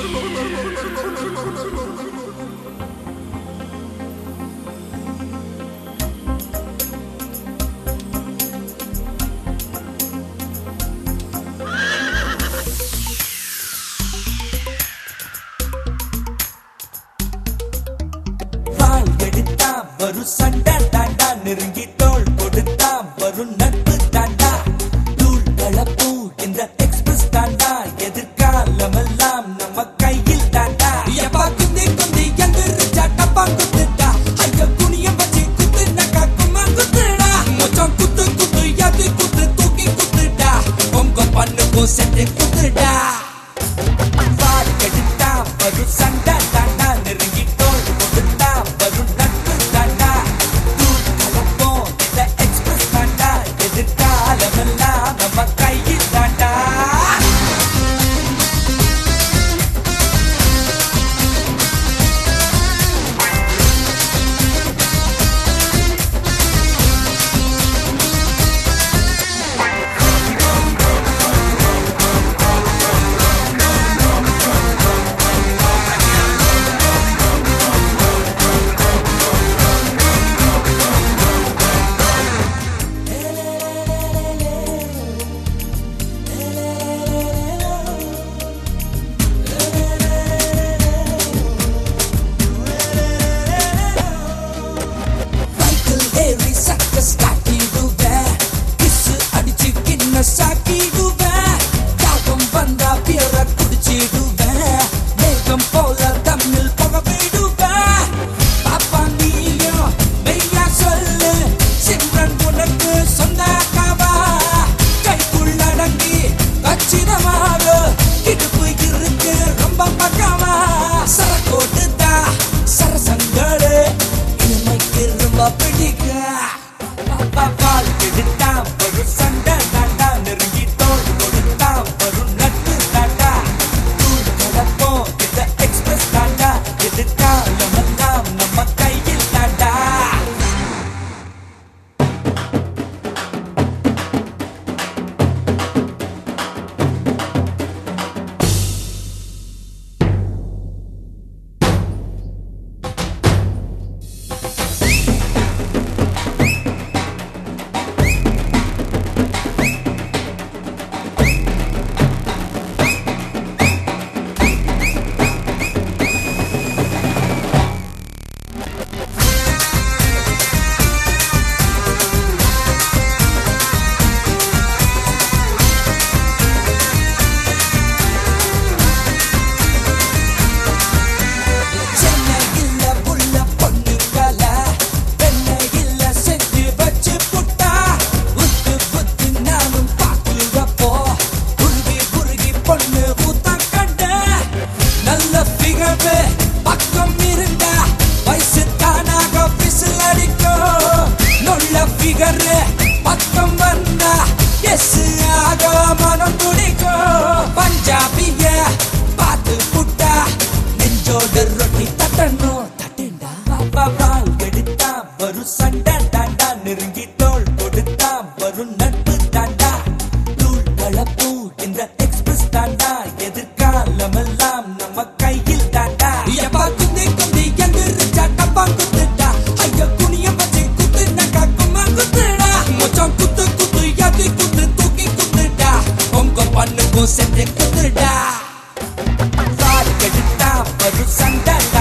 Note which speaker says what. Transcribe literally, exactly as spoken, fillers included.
Speaker 1: வரு சண்டை தாண்டா நெருங்கி தோள் கொடுத்தா வரும் நட்பு தாண்டா தூள் கலப்பூ இந்த எக்ஸ்பிரஸ் தாண்டா எதிர்காலமெல்லாம் நம்ம கையில் தாண்டா எப்பா குந்தி குந்தி எந்திரிச்சா டப்பா குத்துட்டா ஐயோ குனியம் வச்சு குத்து நக்கா கும்மா குத்துடா மொச்சம் குத்து குத்து எது குத்து தூக்கி குத்துடா உங்க பண்ணுக்கோ செட்டு குத்துடா வால் கெடுத்தா வரு சண்டை தாண்டா நெருங்கி தோள் கொடுத்தா வரும் நட்பு தாண்டா தூள் கலப்போ இந்த எக்ஸ்பிரஸ் தாண்டா எதிர்காலமெல்லாம் நம்ம கையில் தாண்டா சாக்கிடுவேன் தாகம் வந்தா பியர குடிச்சிடுவேன் மேகம் போல தமிழ் புக விடுவேன் பாப்பா நீயும் மெய்யா சொல்லு சிம்ரன் உனக்கு சொன்னாக்காவா கைக்குள்ளடங்கி கச்சிதமாக இடுப்பு இருக்கு ரொம்ப பக்கமா சரக்கோட்டுதா சரசங்களு இனிமைக்கு ரொம்ப பிடிக்க பால் கெடுத்தா ஒரு சண்டை தாண்டா நெருங்கி தோள் கொடுத்தா வரும் நட்பு தாண்டா தூள் கலப்போ இந்த எக்ஸ்பிரஸ் தாண்டா எதிர்காலமெல்லாம் நம்ம கையில் தாண்டா பக்கம் வந்தா எஸ் ஆக மனம் துடிக்கும் பஞ்சாபிய பார்த்து புட்டா நெஞ்சோட ரொட்டி தட்டணும் தட்டுண்டா பாப்பா பால் கெடுத்தா வரும் சண்டை தாண்டா நெருங்கி தோள் கொடுத்தா வரும் நட்பு தாண்டா தூள் கலப்பூ இந்த எக்ஸ்பிரஸ் தாண்டா எதிர்காலமெல்லாம் நம்ம கையில் தாண்டா எப்பா குந்தி குந்தி எந்திரிச்சா டப்பா குத்துட்டா ஐயோ குனியம் வச்சு குத்து நக்கா கும்மா குத்துடா மொச்சம் குத்து குத்து எது குத்து தூக்கி குத்துடா உங்க பண்ணுக்கோ செட்டு குத்துடா வால் கெடுத்தா வரும் சண்டை